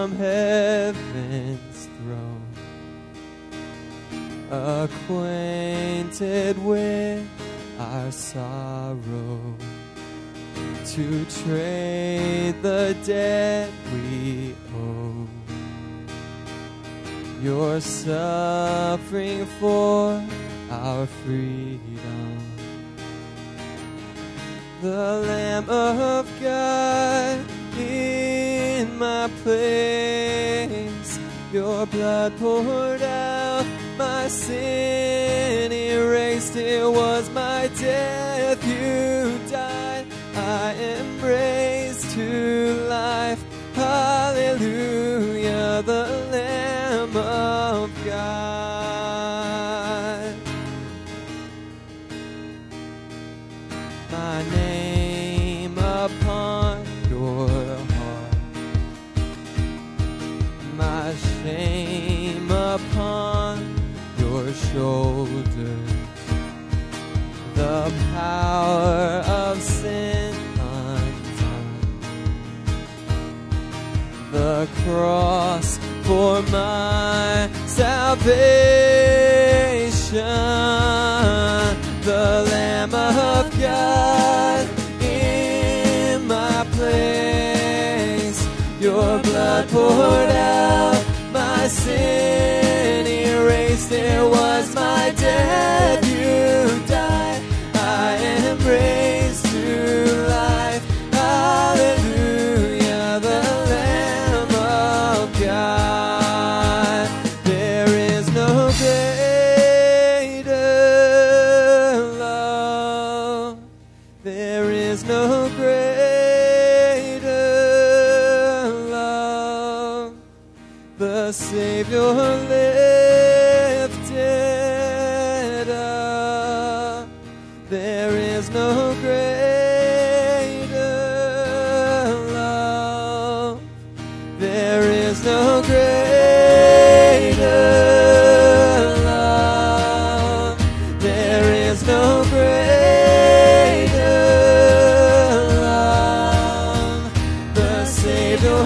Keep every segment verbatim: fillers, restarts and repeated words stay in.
from heaven's throne, acquainted with our sorrow, to trade the debt we owe. Your suffering for our freedom, the Lamb of God in my place, your blood poured out, my sin erased. It was my death, you died, I am raised to life. Hallelujah, the Lamb of God. My name upon your heart, my shame upon your shoulders, the power of sin undone, the cross for my salvation, the Lamb of God in my place, your blood poured out, my sin erased. There was my death, you died, I am raised to life. Hallelujah, the Lamb of God. There is no greater love, there is no greater love, the Savior lifted up. There is no greater love, there is no greater love, there is no greater love, the Savior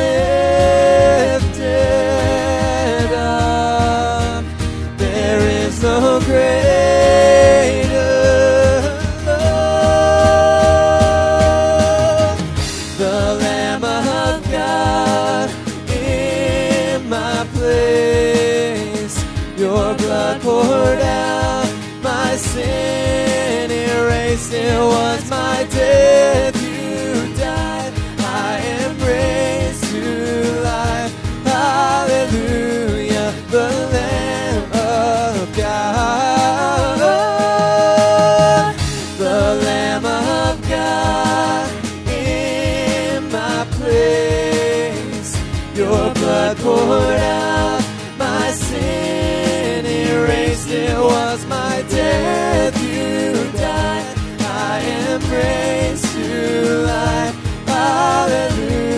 lifted up. There is no greater love, the Lamb of God in my place, your blood poured out, my sin erased. It was my death, you died, I am raised to life. Hallelujah, the Lamb of God, the Lamb of God in my place, your blood poured out, my sin erased. It was my death, you died, I am raised to life. Hallelujah.